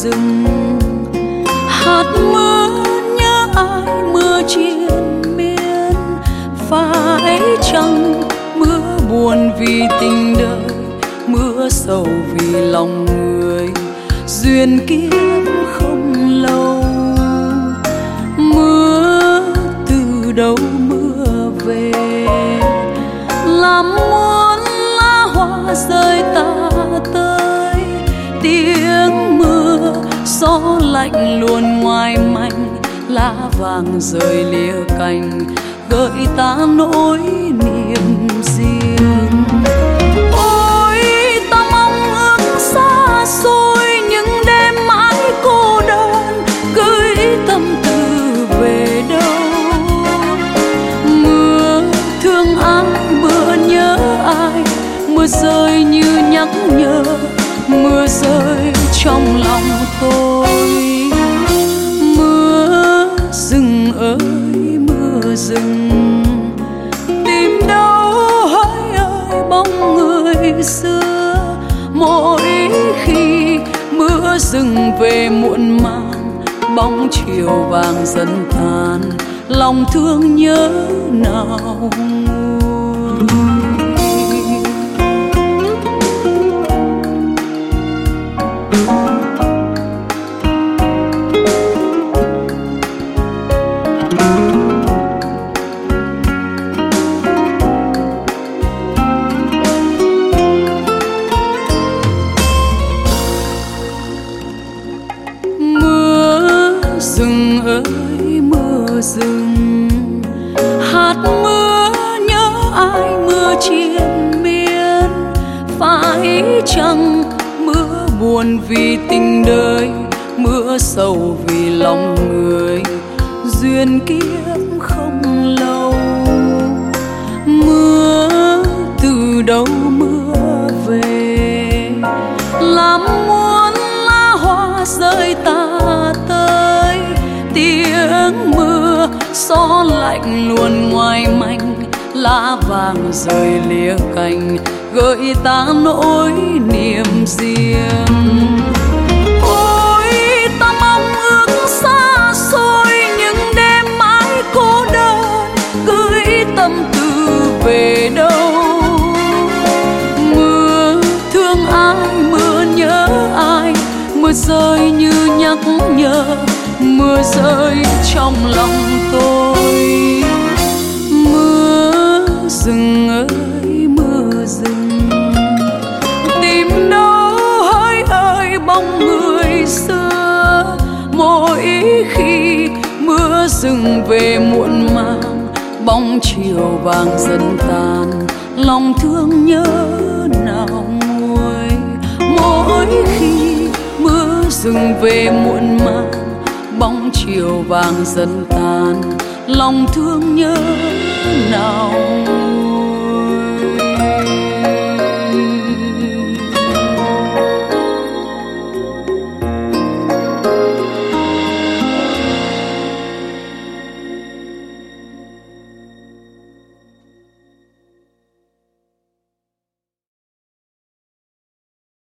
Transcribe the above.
rừng. Hạt mưa nhớ ai mưa triền miên, phải chăng mưa buồn vì tình đời, mưa sầu vì lòng người, duyên kiếp không lâu. Mưa từ đâu mưa về, làm muôn lá hoa rơi tả tơi. Tiếng mưa gió lạnh luồn ngoài mảnh, lá vàng rơi lìa cành, gợi ta nỗi niềm riêng. Ôi ta mong ước xa xôi những đêm mãi cô đơn, gửi tâm tư về đâu. Mưa thương ai, mưa nhớ ai, mưa rơi như nhắc nhở, mưa rơi trong lòng tôi. Mưa rừng ơi mưa rừng, tìm đâu hỡi ơi bóng người xưa. Mỗi khi mưa rừng về muộn màng, bóng chiều vàng dần tàn, lòng thương nhớ nào rừng ơi mưa rừng. Hạt mưa nhớ ai mưa triền miên, phải chăng mưa buồn vì tình đời, mưa sầu vì lòng người, duyên kiếp không lâu. Mưa từ đâu mưa về, làm muôn lá hoa rơi tả tơi. Tiếng mưa gió lạnh luồn ngoài mảnh, lá vàng rơi lìa cành, gợi ta nỗi niềm riêng. Ôi ta mong ước xa xôi những đêm mãi cô đơn, gửi tâm tư về đâu. Mưa thương ai, mưa nhớ ai, mưa rơi như nhắc nhở, mưa rơi trong lòng tôi. Mưa rừng ơi mưa rừng, tìm đâu hỡi ơi bóng người xưa. Mỗi khi mưa rừng về muộn màng, bóng chiều vàng dần tàn, lòng thương nhớ nào nguôi. Mỗi khi mưa rừng về muộn màng, bóng chiều vàng dần tàn, lòng thương nhớ nào